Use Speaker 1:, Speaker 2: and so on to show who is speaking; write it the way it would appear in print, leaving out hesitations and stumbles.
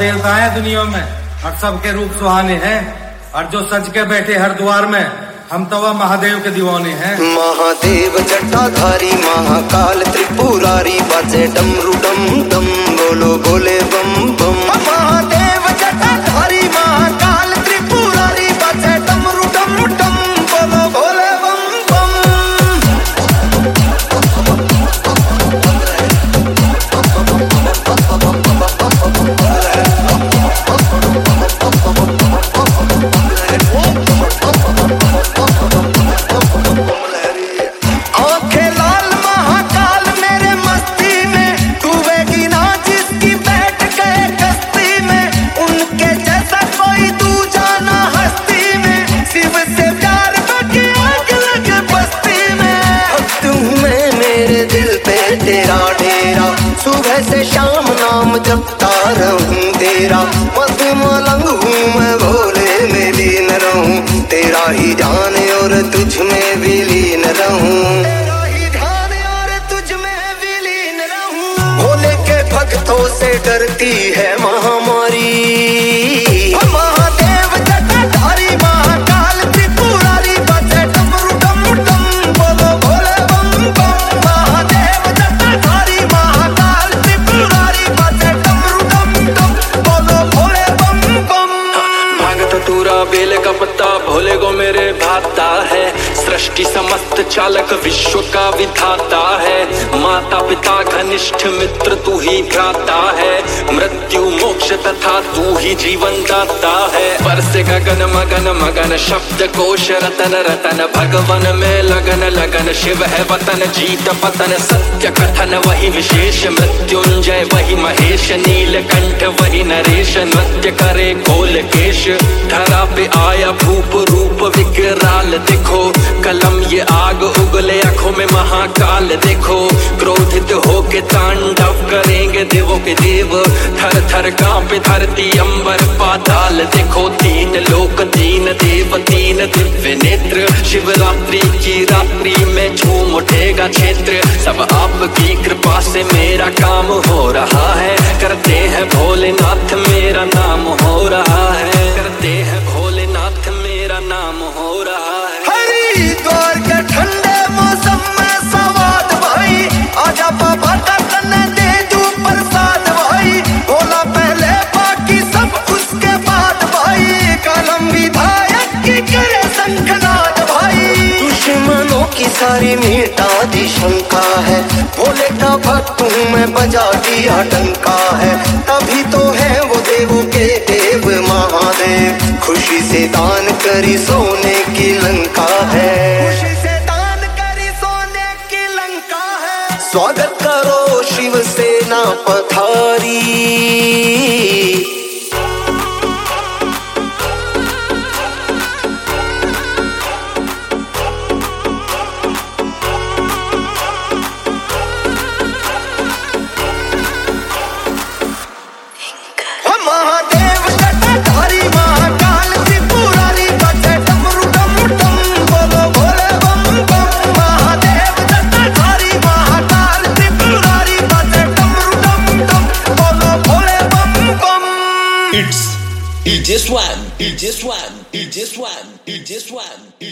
Speaker 1: देवता है दुनिया में और सबके रूप सुहाने हैं, और जो सज के बैठे हर द्वार में हम तो वह महादेव के दीवाने हैं।
Speaker 2: महादेव जटाधारी महाकाल त्रिपुरारी बाजे डमरू डम डम बोलो बोले बम बम। महादेव जटाधारी महाकाल त्रिपुरारी बाजे डमरू डम डम बोलो बोले बम बम। सुबह से शाम नाम जपता रहूं तेरा, मत मलंग हूँ मैं भोले में लीन रहूं, तेरा ही ध्यान और तुझ में विलीन रहूं, तेरा ही ध्यान और तुझ में विलीन रहूं। भोले के भक्तों से डरती है महामारी, महादेव जटाधारी महाकाल त्रिपुरारी बाजे डमरू डम डम बोलो भोले बम बम। महादेव जटाधारी महाकाल त्रिपुरारी बाजे डमरू डम डम बोलो भोले बम बम।
Speaker 3: भागत तूरा बेल का पत्ता भोले को मेरे भाता है, सृष्टि समस्त चालक विश्व का विधाता है, माता पिता घनिष्ठ मित्र तू ही भ्राता है, मृत्यु मोक्ष तथा तू ही जीवन दाता है। वर्ष गगन मगन मगन शब्द कोश रतन रतन, भगवन में लगन लगन, शिव है वतन जीत पतन, सत्य कथन वही विशेष, मृत्युंजय वही महेश, नीलकंठ वही नरेश, नृत्य करे खोल केश, धरा पे आया भूप रूप विकराल देखो, कलम ये आग उगले आंखों में महाकाल देखो, क्रोधित होके तांडव करेंगे देवों के देव, थर थर कांपे धरती अंबर पाताल देखो, तीन लोक तीन देव तीन दिव्य नेत्र, शिवरात्रि की रात्रि में झूम उठेगा क्षेत्र, सब आपकी कृपा से मेरा काम हो रहा है, करते हैं भोलेनाथ मेरा नाम हो रहा है, करते हैं भोलेनाथ मेरा नाम हो रहा है।
Speaker 2: हरिद्वार के ठंडे मौसम में सवाद भाई, आजा बाबा करने दे तू प्रसाद भाई, भोला पहले बाकी सब उसके बाद भाई, कलम विधायक की करे शंखनाद भाई, दुश्मनों की सारी मिटा दी शंका है, भोले का भक्त हूँ मैं बजा दिया डंका है, तभी तो है वो देवों के देव महादेव, खुशी से दान करी सोने की लंका है, खुशी से दान करी सोने की लंका है। स्वागत करो शिव सेना पधारी, महादेव जटाधारी महाकाल त्रिपुरारी बाजे डमरू डम डम बोलो भोले बम बम। महादेव जटाधारी महाकाल त्रिपुरारी बाजे डमरू डम डम बोलो भोले बम बम।
Speaker 4: It's just one, it's just one, it's just one, it's just one.